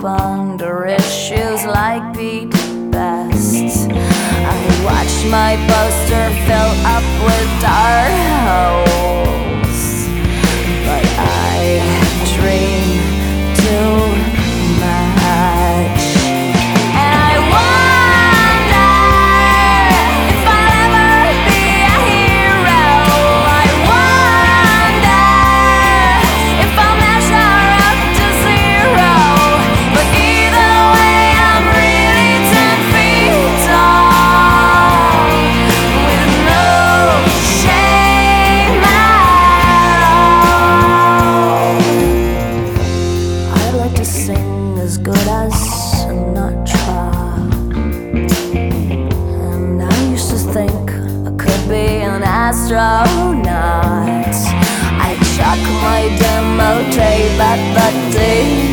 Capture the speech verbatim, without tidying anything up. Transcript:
under his shoes like Pete Best. I watched my poster fill up with dart holes, but I dream too much. And I wonder if I'll ever be a hero. I wonder if I'll measure up to zero. But either way, I'm really ten feet tall, with no shame at all. I'd like to sing as good as Sinatra, and I used to think I could be an astronaut. I chuck my demo tape at the D